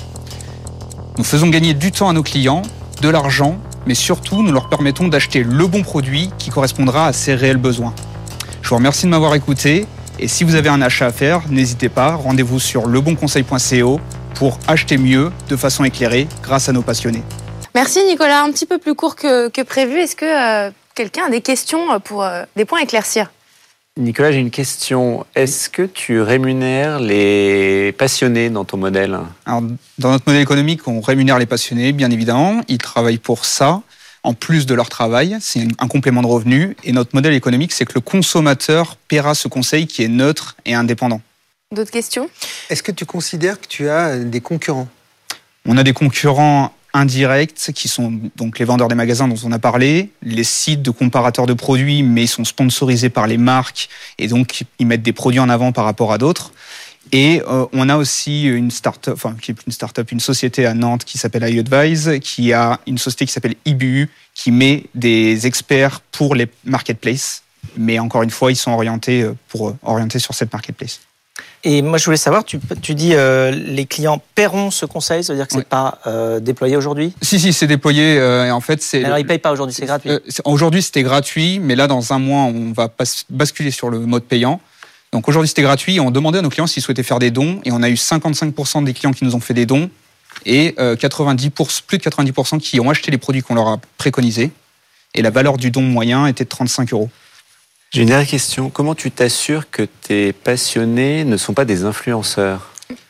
Nous faisons gagner du temps à nos clients, de l'argent, mais surtout nous leur permettons d'acheter le bon produit qui correspondra à ses réels besoins. Je vous remercie de m'avoir écouté et si vous avez un achat à faire, n'hésitez pas, rendez-vous sur lebonconseil.co pour acheter mieux de façon éclairée grâce à nos passionnés. Merci Nicolas, un petit peu plus court que prévu. Est-ce que quelqu'un a des questions pour des points à éclaircir ? Nicolas, j'ai une question. Est-ce que tu rémunères les passionnés dans ton modèle ? Alors, dans notre modèle économique, on rémunère les passionnés, bien évidemment. Ils travaillent pour ça, en plus de leur travail. C'est un complément de revenu. Et notre modèle économique, c'est que le consommateur paiera ce conseil qui est neutre et indépendant. D'autres questions ? Est-ce que tu considères que tu as des concurrents ? On a des concurrents indirects qui sont donc les vendeurs des magasins dont on a parlé, les sites de comparateurs de produits, mais ils sont sponsorisés par les marques et donc ils mettent des produits en avant par rapport à d'autres. Et on a aussi une start-up, enfin qui est une start-up, une société à Nantes qui s'appelle iAdvise, qui a une société qui s'appelle IBU, qui met des experts pour les marketplaces. Mais encore une fois, ils sont orientés sur cette marketplace. Et moi, je voulais savoir, tu dis les clients paieront ce conseil, ça veut dire que c'est pas déployé aujourd'hui ? Si, c'est déployé. En fait, c'est. Alors, ils payent pas aujourd'hui, c'est gratuit. Aujourd'hui, c'était gratuit, mais là, dans un mois, on va basculer sur le mode payant. Donc aujourd'hui, c'était gratuit. On demandait à nos clients s'ils souhaitaient faire des dons, et on a eu 55% des clients qui nous ont fait des dons, et plus de 90% qui ont acheté les produits qu'on leur a préconisés. Et la valeur du don moyen était de 35 €. J'ai une dernière question. Comment tu t'assures que tes passionnés ne sont pas des influenceurs ?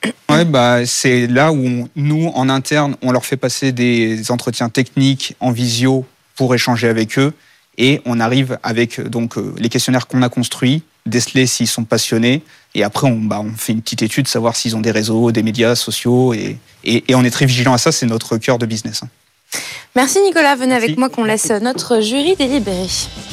Ouais, c'est là où nous, en interne, on leur fait passer des entretiens techniques en visio pour échanger avec eux. Et on arrive avec les questionnaires qu'on a construits, déceler s'ils sont passionnés. Et après, on fait une petite étude, savoir s'ils ont des réseaux, des médias sociaux. Et on est très vigilant à ça, c'est notre cœur de business. Merci Nicolas, venez avec moi qu'on laisse notre jury délibérer.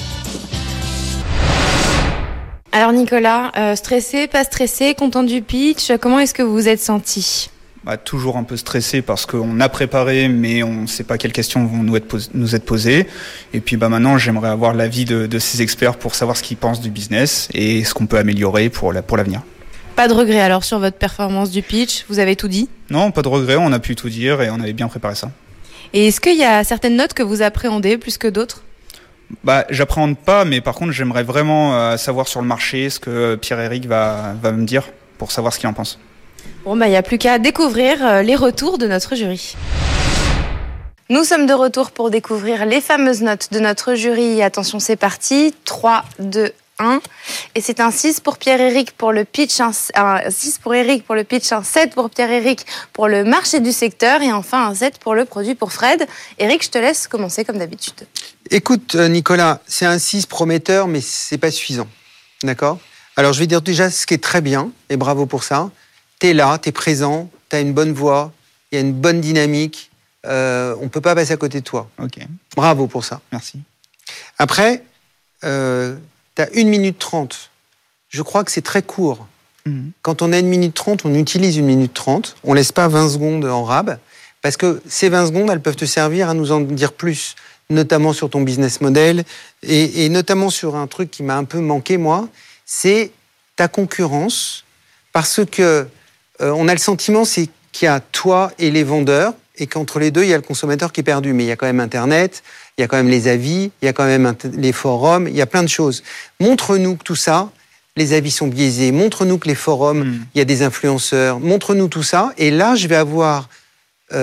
Alors Nicolas, stressé, pas stressé, content du pitch, comment est-ce que vous vous êtes senti ? Toujours un peu stressé parce qu'on a préparé, mais on ne sait pas quelles questions vont nous être posées. Et puis maintenant, j'aimerais avoir l'avis de ces experts pour savoir ce qu'ils pensent du business et ce qu'on peut améliorer pour l'avenir. Pas de regret alors sur votre performance du pitch, vous avez tout dit ? Non, pas de regret, on a pu tout dire et on avait bien préparé ça. Et est-ce qu'il y a certaines notes que vous appréhendez plus que d'autres ? J'appréhende pas, mais par contre, j'aimerais vraiment savoir sur le marché ce que Pierre-Éric va me dire pour savoir ce qu'il en pense. Bon, il n'y a plus qu'à découvrir les retours de notre jury. Nous sommes de retour pour découvrir les fameuses notes de notre jury. Attention, c'est parti. 3, 2, 1. Et c'est un 6 pour Pierre-Éric pour le pitch, un 6 pour Éric pour le pitch, un 7 pour Pierre-Éric pour le marché du secteur et enfin un 7 pour le produit pour Fred. Éric, je te laisse commencer comme d'habitude. Écoute, Nicolas, c'est un 6 prometteur, mais c'est pas suffisant. D'accord ? Alors, je vais dire déjà ce qui est très bien, et bravo pour ça. T'es là, t'es présent, t'as une bonne voix, il y a une bonne dynamique. On peut pas passer à côté de toi. Ok. Bravo pour ça. Merci. Après, t'as 1 minute 30. Je crois que c'est très court. Quand on a 1 minute 30, on utilise 1 minute 30. On laisse pas 20 secondes en rab, parce que ces 20 secondes, elles peuvent te servir à nous en dire plus, notamment sur ton business model, et notamment sur un truc qui m'a un peu manqué, moi, c'est ta concurrence, parce que on a le sentiment c'est qu'il y a toi et les vendeurs, et qu'entre les deux, il y a le consommateur qui est perdu. Mais il y a quand même Internet, il y a quand même les avis, il y a quand même les forums, il y a plein de choses. Montre-nous que tout ça, les avis sont biaisés. Montre-nous que les forums, il y a des influenceurs. Montre-nous tout ça. Et là, je vais avoir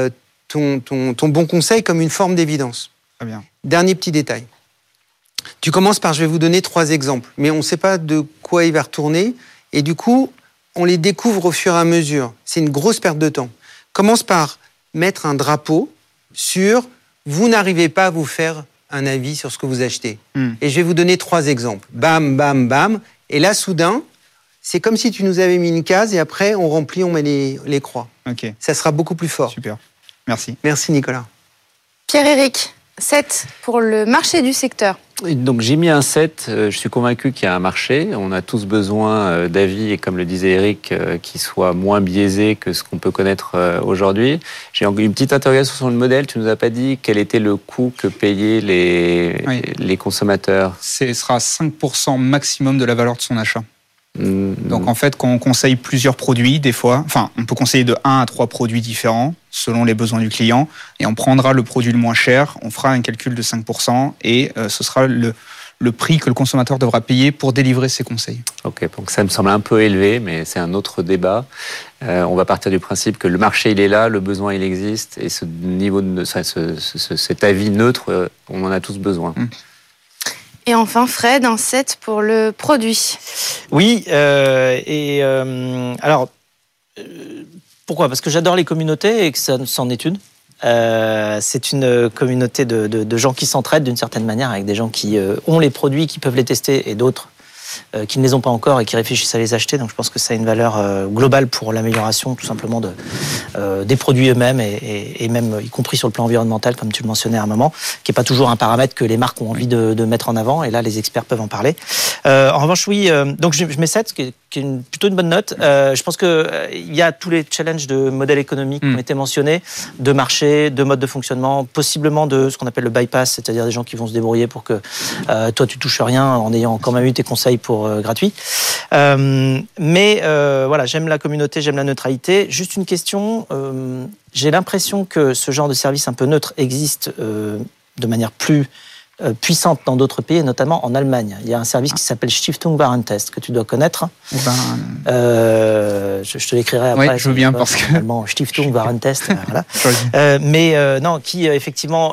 ton bon conseil comme une forme d'évidence. Très bien. Dernier petit détail. Tu commences par, je vais vous donner 3 exemples, mais on ne sait pas de quoi il va retourner, et du coup, on les découvre au fur et à mesure. C'est une grosse perte de temps. Commence par mettre un drapeau sur « vous n'arrivez pas à vous faire un avis sur ce que vous achetez ». Et je vais vous donner 3 exemples. Bam, bam, bam. Et là, soudain, c'est comme si tu nous avais mis une case et après, on remplit, on met les croix. Ok. Ça sera beaucoup plus fort. Super. Merci. Merci, Nicolas. Pierre-Éric, 7 pour le marché du secteur. Donc j'ai mis un 7, je suis convaincu qu'il y a un marché, on a tous besoin d'avis, et comme le disait Eric, qui soit moins biaisé que ce qu'on peut connaître aujourd'hui. J'ai une petite interrogation sur le modèle, tu nous as pas dit quel était le coût que payaient les consommateurs. Ce sera 5% maximum de la valeur de son achat. Donc en fait, quand on conseille plusieurs produits, des fois, on peut conseiller de 1 à 3 produits différents selon les besoins du client, et on prendra le produit le moins cher, on fera un calcul de 5%, et ce sera le prix que le consommateur devra payer pour délivrer ses conseils. Ok, donc ça me semble un peu élevé, mais c'est un autre débat. On va partir du principe que le marché il est là, le besoin il existe, et ce niveau cet avis neutre, on en a tous besoin. Et enfin, Fred, un 7 pour le produit. Oui, alors, pourquoi ? Parce que j'adore les communautés et que ça c'en est une. C'est une communauté de gens qui s'entraident d'une certaine manière, avec des gens qui ont les produits, qui peuvent les tester, et d'autres qui ne les ont pas encore et qui réfléchissent à les acheter. Donc je pense que ça a une valeur globale pour l'amélioration tout simplement des produits eux-mêmes, et même y compris sur le plan environnemental, comme tu le mentionnais à un moment, qui n'est pas toujours un paramètre que les marques ont envie de mettre en avant, et là les experts peuvent en parler. En revanche, oui, donc je mets 7, qui est plutôt une bonne note. Je pense qu'il y a tous les challenges de modèle économique qui ont été mentionnés, de marché, de mode de fonctionnement, possiblement de ce qu'on appelle le bypass, c'est-à-dire des gens qui vont se débrouiller pour que toi tu touches rien en ayant quand même eu tes conseils pour gratuit. Mais voilà, j'aime la communauté, j'aime la neutralité. Juste une question, j'ai l'impression que ce genre de service un peu neutre existe de manière plus puissante dans d'autres pays, et notamment en Allemagne. Il y a un service qui s'appelle Stiftung Warentest, que tu dois connaître. Je te l'écrirai après. Oui, je veux bien, parce que... Allemand, Stiftung Warentest, voilà. Non, qui effectivement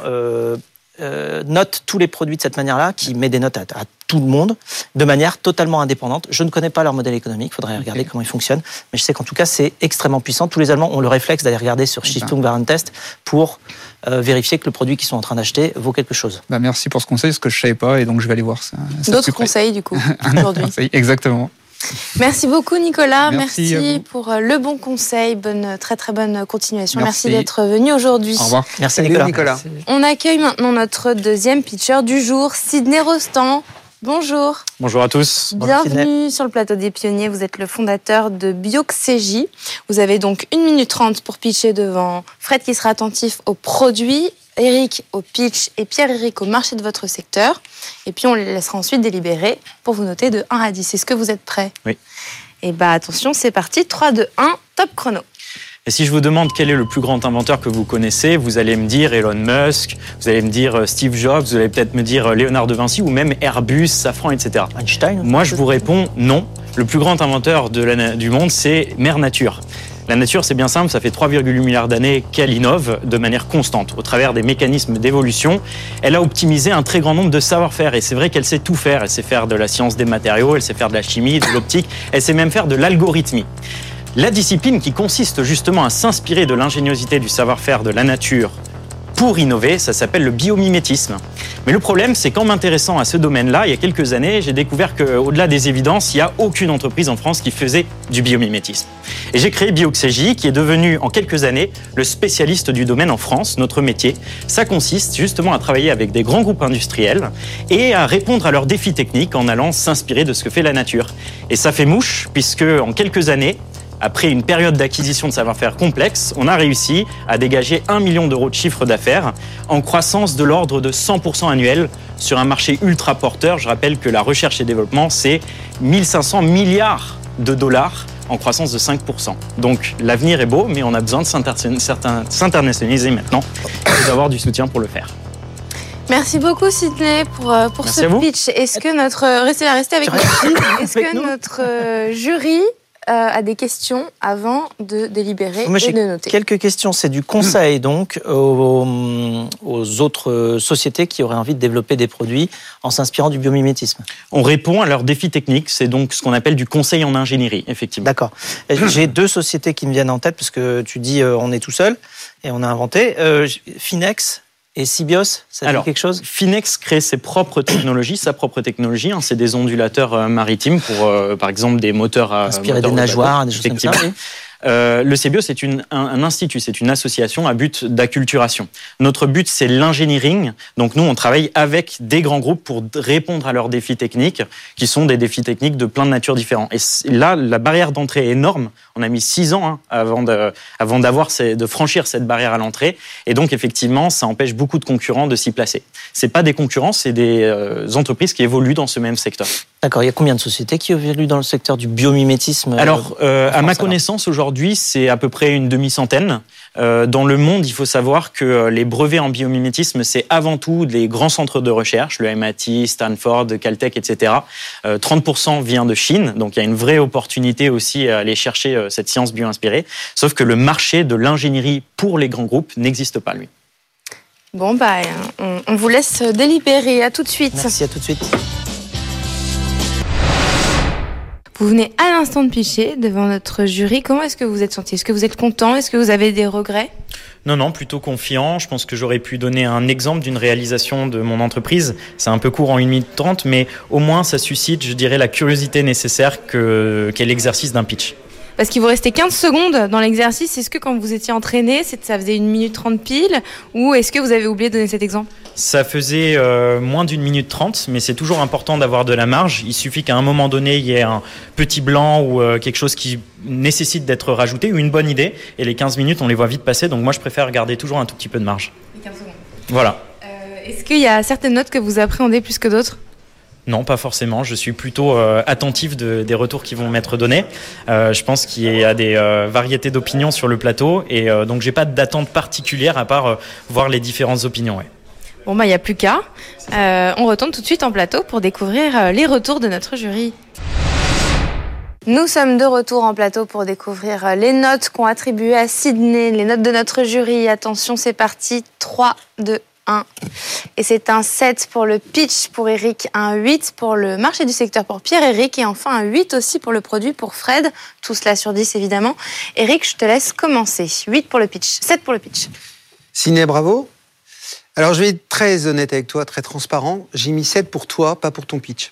note tous les produits de cette manière-là, qui met des notes à tout le monde, de manière totalement indépendante. Je ne connais pas leur modèle économique, il faudrait regarder comment ils fonctionnent, mais je sais qu'en tout cas, c'est extrêmement puissant. Tous les Allemands ont le réflexe d'aller regarder sur Stiftung Warentest pour vérifier que le produit qu'ils sont en train d'acheter vaut quelque chose. Merci pour ce conseil, parce que je ne savais pas, et donc je vais aller voir ça. D'autres conseils, du coup, aujourd'hui. Exactement. Merci beaucoup, Nicolas. Merci pour le bon conseil. Très, très bonne continuation. Merci d'être venu aujourd'hui. Au revoir. Merci, Nicolas. On accueille maintenant notre deuxième pitcher du jour, Sidney Rostand. Bonjour. Bonjour à tous. Bienvenue sur le plateau des pionniers. Vous êtes le fondateur de Bioxégie. Vous avez donc 1 minute 30 pour pitcher devant Fred, qui sera attentif aux produits, Eric au pitch et Pierre-Éric au marché de votre secteur. Et puis on les laissera ensuite délibérer pour vous noter de 1 à 10. Est-ce que vous êtes prêts ? Oui. Et attention, c'est parti. 3, 2, 1, top chrono. Et si je vous demande quel est le plus grand inventeur que vous connaissez, vous allez me dire Elon Musk, vous allez me dire Steve Jobs, vous allez peut-être me dire Léonard de Vinci, ou même Airbus, Safran, etc. Einstein ? Moi, je vous réponds non. Le plus grand inventeur du monde, c'est Mère Nature. La nature, c'est bien simple, ça fait 3,8 milliards d'années qu'elle innove de manière constante. Au travers des mécanismes d'évolution, elle a optimisé un très grand nombre de savoir-faire. Et c'est vrai qu'elle sait tout faire. Elle sait faire de la science des matériaux, elle sait faire de la chimie, de l'optique, elle sait même faire de l'algorithmie. La discipline qui consiste justement à s'inspirer de l'ingéniosité du savoir-faire de la nature pour innover, ça s'appelle le biomimétisme. Mais le problème, c'est qu'en m'intéressant à ce domaine-là, il y a quelques années, j'ai découvert qu'au-delà des évidences, il n'y a aucune entreprise en France qui faisait du biomimétisme. Et j'ai créé Bioxégie, qui est devenu en quelques années le spécialiste du domaine en France, notre métier. Ça consiste justement à travailler avec des grands groupes industriels et à répondre à leurs défis techniques en allant s'inspirer de ce que fait la nature. Et ça fait mouche, puisque en quelques années, après une période d'acquisition de savoir-faire complexe, on a réussi à dégager 1 million d'euros de chiffre d'affaires en croissance de l'ordre de 100% annuel sur un marché ultra porteur. Je rappelle que la recherche et développement, c'est 1500 milliards de dollars en croissance de 5%. Donc l'avenir est beau, mais on a besoin de s'internationaliser maintenant et d'avoir du soutien pour le faire. Merci beaucoup, Sidney, pour ce pitch. Est-ce que restez avec nous. Est-ce que notre jury à des questions avant de délibérer et de noter. Quelques questions. C'est du conseil donc aux autres sociétés qui auraient envie de développer des produits en s'inspirant du biomimétisme. On répond à leurs défis techniques. C'est donc ce qu'on appelle du conseil en ingénierie, effectivement. D'accord. J'ai 2 sociétés qui me viennent en tête parce que tu dis on est tout seul et on a inventé. Finex et Sybios, ça dit quelque chose ? Finex crée sa propre technologie. C'est des ondulateurs maritimes pour, par exemple, des moteurs à inspirer des nageoires, des choses comme ça. Oui. Le Sybios, c'est un institut, c'est une association à but d'acculturation. Notre but, c'est l'engineering. Donc nous, on travaille avec des grands groupes pour répondre à leurs défis techniques, qui sont des défis techniques de plein de natures différentes. Et là, la barrière d'entrée est énorme. On a mis 6 ans avant de franchir cette barrière à l'entrée. Et donc, effectivement, ça empêche beaucoup de concurrents de s'y placer. C'est pas des concurrents, c'est des entreprises qui évoluent dans ce même secteur. D'accord. Il y a combien de sociétés qui évoluent dans le secteur du biomimétisme ? Alors, à ma connaissance, aujourd'hui, c'est à peu près une demi-centaine. Dans le monde, il faut savoir que les brevets en biomimétisme, c'est avant tout des grands centres de recherche, le MIT, Stanford, Caltech, etc. 30% vient de Chine, donc il y a une vraie opportunité aussi à aller chercher cette science bio-inspirée. Sauf que le marché de l'ingénierie pour les grands groupes n'existe pas, lui. Bon, on vous laisse délibérer. À tout de suite. Merci, à tout de suite. Vous venez à l'instant de pitcher devant notre jury. Comment est-ce que vous êtes senti ? Est-ce que vous êtes content ? Est-ce que vous avez des regrets ? Non, plutôt confiant. Je pense que j'aurais pu donner un exemple d'une réalisation de mon entreprise. C'est un peu court en 1 minute 30, mais au moins ça suscite, je dirais, la curiosité nécessaire qu'est l'exercice d'un pitch. Parce qu'il vous restait 15 secondes dans l'exercice. Est-ce que quand vous étiez entraîné, ça faisait 1 minute 30 pile ? Ou est-ce que vous avez oublié de donner cet exemple ? Ça faisait moins d'1 minute 30, mais c'est toujours important d'avoir de la marge. Il suffit qu'à un moment donné, il y ait un petit blanc ou quelque chose qui nécessite d'être rajouté ou une bonne idée. Et les 15 minutes, on les voit vite passer. Donc moi, je préfère garder toujours un tout petit peu de marge. Les 15 secondes. Voilà. Est-ce qu'il y a certaines notes que vous appréhendez plus que d'autres ? Non, pas forcément. Je suis plutôt attentif des retours qui vont m'être donnés. Je pense qu'il y a des variétés d'opinions sur le plateau. Et donc, j'ai pas d'attente particulière à part voir les différentes opinions. Ouais. Bon, il n'y a plus qu'à. On retourne tout de suite en plateau pour découvrir les retours de notre jury. Nous sommes de retour en plateau pour découvrir les notes qu'ont attribuées à Sydney, les notes de notre jury. Attention, c'est parti. 3, 2, 1. Et c'est un 7 pour le pitch pour Eric, un 8 pour le marché du secteur pour Pierre-Éric et enfin un 8 aussi pour le produit pour Fred. Tout cela sur 10 évidemment. Eric, je te laisse commencer. 8 pour le pitch, 7 pour le pitch. Sydney, bravo. Alors, je vais être très honnête avec toi, très transparent. J'ai mis 7 pour toi, pas pour ton pitch.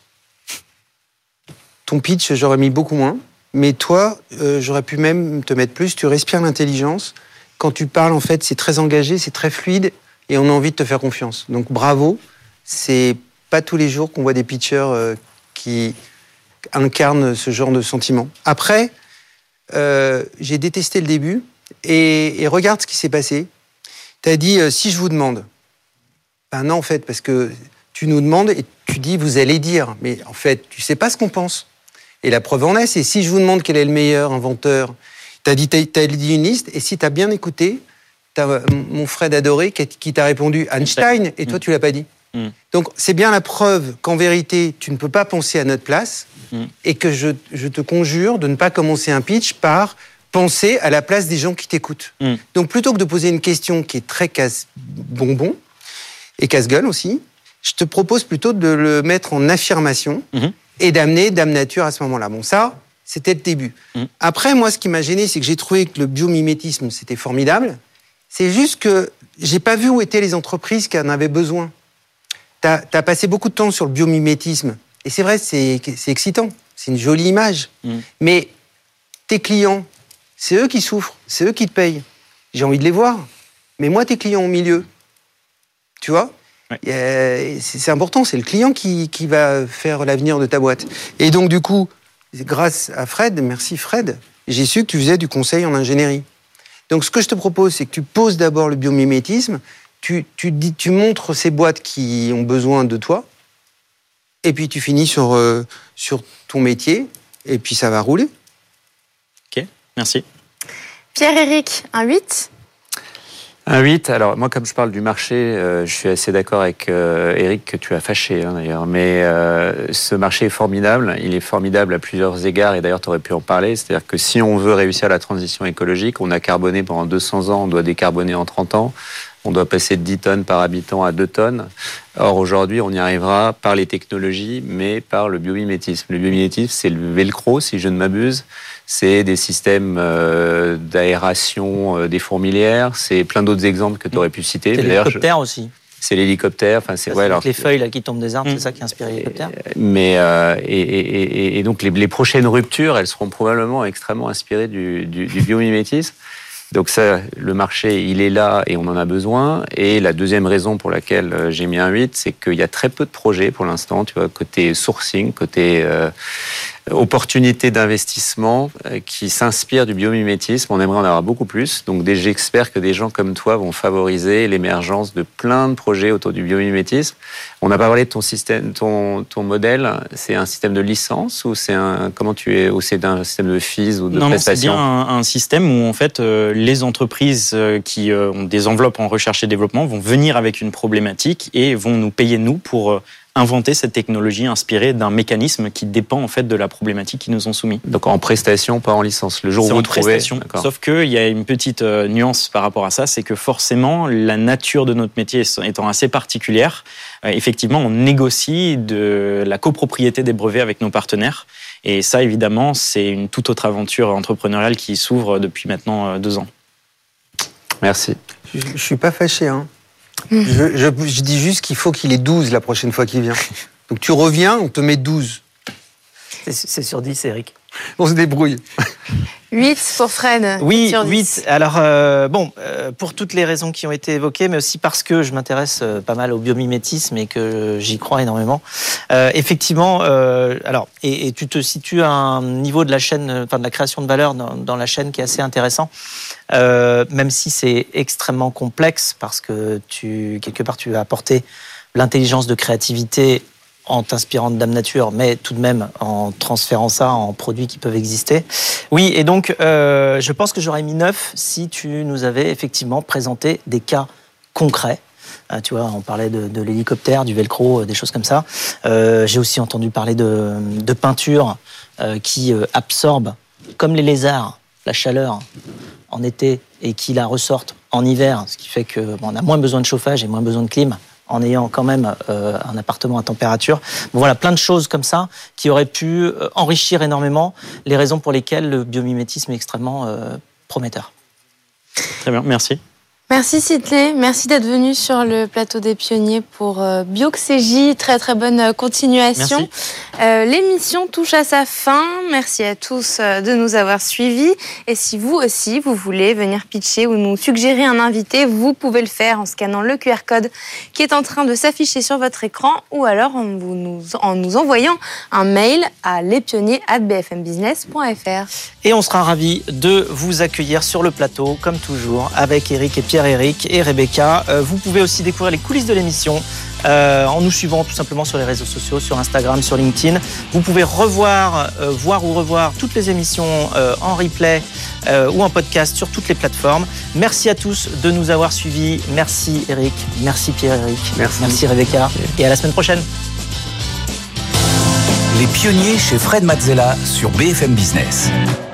Ton pitch, j'aurais mis beaucoup moins. Mais toi, j'aurais pu même te mettre plus. Tu respires l'intelligence. Quand tu parles, en fait, c'est très engagé, c'est très fluide et on a envie de te faire confiance. Donc, bravo. C'est pas tous les jours qu'on voit des pitchers qui incarnent ce genre de sentiment. Après, j'ai détesté le début et regarde ce qui s'est passé. Tu as dit « si je vous demande ». Ben non, en fait, parce que tu nous demandes et tu dis « vous allez dire ». Mais en fait, tu sais pas ce qu'on pense. Et la preuve en est, c'est si je vous demande quel est le meilleur inventeur, t'as dit une liste, et si t'as bien écouté, t'as mon Fred adoré qui t'a répondu Einstein, et toi tu l'as pas dit. Donc c'est bien la preuve qu'en vérité, tu ne peux pas penser à notre place, et que je te conjure de ne pas commencer un pitch par penser à la place des gens qui t'écoutent. Donc plutôt que de poser une question qui est très casse-bonbon, et casse-gueule aussi, je te propose plutôt de le mettre en affirmation, et d'amener Dame Nature à ce moment-là. Bon, ça, c'était le début. Après, moi, ce qui m'a gêné, c'est que j'ai trouvé que le biomimétisme, c'était formidable. C'est juste que j'ai pas vu où étaient les entreprises qui en avaient besoin. T'as passé beaucoup de temps sur le biomimétisme. Et c'est vrai, c'est excitant. C'est une jolie image. Mais tes clients, c'est eux qui souffrent. C'est eux qui te payent. J'ai envie de les voir. Mais moi, tes clients au milieu, tu vois ? C'est important, c'est le client qui va faire l'avenir de ta boîte. Et donc, du coup, grâce à Fred, merci Fred, j'ai su que tu faisais du conseil en ingénierie. Donc, ce que je te propose, c'est que tu poses d'abord le biomimétisme, tu montres ces boîtes qui ont besoin de toi, et puis tu finis sur ton métier, et puis ça va rouler. Ok, merci. Pierre-Éric, un 8 ? Un 8, alors moi comme je parle du marché, je suis assez d'accord avec Eric que tu as fâché d'ailleurs, mais ce marché est formidable, il est formidable à plusieurs égards et d'ailleurs tu aurais pu en parler, c'est-à-dire que si on veut réussir la transition écologique, on a carboné pendant 200 ans, on doit décarboner en 30 ans, on doit passer de 10 tonnes par habitant à 2 tonnes. Or aujourd'hui on y arrivera par les technologies, mais par le biomimétisme. Le biomimétisme c'est le velcro si je ne m'abuse. C'est des systèmes d'aération des fourmilières, c'est plein d'autres exemples que tu aurais pu citer. C'est l'hélicoptère aussi. C'est l'hélicoptère. Enfin, c'est ouais, alors les feuilles là qui tombent des arbres, c'est ça qui inspire l'hélicoptère. Mais et donc les prochaines ruptures, elles seront probablement extrêmement inspirées du biomimétisme. Donc ça, le marché, il est là et on en a besoin. Et la deuxième raison pour laquelle j'ai mis un 8, c'est qu'il y a très peu de projets pour l'instant, tu vois, côté sourcing, côté opportunités d'investissement qui s'inspirent du biomimétisme. On aimerait en avoir beaucoup plus. Donc j'espère que des gens comme toi vont favoriser l'émergence de plein de projets autour du biomimétisme. On n'a pas parlé de ton système, ton modèle. C'est un système de licence ou c'est un système de fees ou de prestation? Non, c'est bien un système où en fait les entreprises qui ont des enveloppes en recherche et développement vont venir avec une problématique et vont nous payer nous pour inventer cette technologie inspirée d'un mécanisme qui dépend en fait de la problématique qu'ils nous ont soumis. Donc en prestation, pas en licence. Le jour où vous trouvez. Prestation. Sauf qu'il y a une petite nuance par rapport à ça, c'est que forcément la nature de notre métier étant assez particulière, effectivement on négocie de la copropriété des brevets avec nos partenaires. Et ça évidemment c'est une toute autre aventure entrepreneuriale qui s'ouvre depuis maintenant 2 ans. Merci. Je suis pas fâché, hein. Je dis juste qu'il faut qu'il ait 12 la prochaine fois qu'il vient. Donc tu reviens, on te met 12. C'est sur 10, Eric. On se débrouille. 8 pour Fred. Oui, sur 10. 8. Alors, pour toutes les raisons qui ont été évoquées, mais aussi parce que je m'intéresse pas mal au biomimétisme et que j'y crois énormément. Effectivement, et tu te situes à un niveau de la chaîne, enfin de la création de valeur dans la chaîne qui est assez intéressant, même si c'est extrêmement complexe parce que quelque part tu vas apporter l'intelligence de créativité en t'inspirant de Dame Nature, mais tout de même en transférant ça en produits qui peuvent exister. Oui, et donc je pense que j'aurais mis 9 si tu nous avais effectivement présenté des cas concrets. Tu vois, on parlait de l'hélicoptère, du velcro, des choses comme ça. J'ai aussi entendu parler de peintures qui absorbent, comme les lézards, la chaleur en été et qui la ressortent en hiver, ce qui fait qu'on a moins besoin de chauffage et moins besoin de clim, en ayant quand même un appartement à température. Bon, voilà, plein de choses comme ça qui auraient pu enrichir énormément les raisons pour lesquelles le biomimétisme est extrêmement prometteur. Très bien, merci. Merci Sidney, merci d'être venu sur le plateau des pionniers pour Bioxégie. Très très bonne continuation. L'émission touche à sa fin. Merci à tous de nous avoir suivis. Et si vous aussi, vous voulez venir pitcher ou nous suggérer un invité, vous pouvez le faire en scannant le QR code qui est en train de s'afficher sur votre écran ou alors en nous envoyant un mail à lespionniers@bfmbusiness.fr. Et on sera ravis de vous accueillir sur le plateau, comme toujours, avec Eric et Pierre-Éric et Rebecca. Vous pouvez aussi découvrir les coulisses de l'émission en nous suivant tout simplement sur les réseaux sociaux, sur Instagram, sur LinkedIn. Vous pouvez voir ou revoir toutes les émissions en replay ou en podcast sur toutes les plateformes. Merci à tous de nous avoir suivis. Merci Eric, merci Pierre-Éric, merci Rebecca et à la semaine prochaine. Les pionniers chez Fred Mazzella sur BFM Business.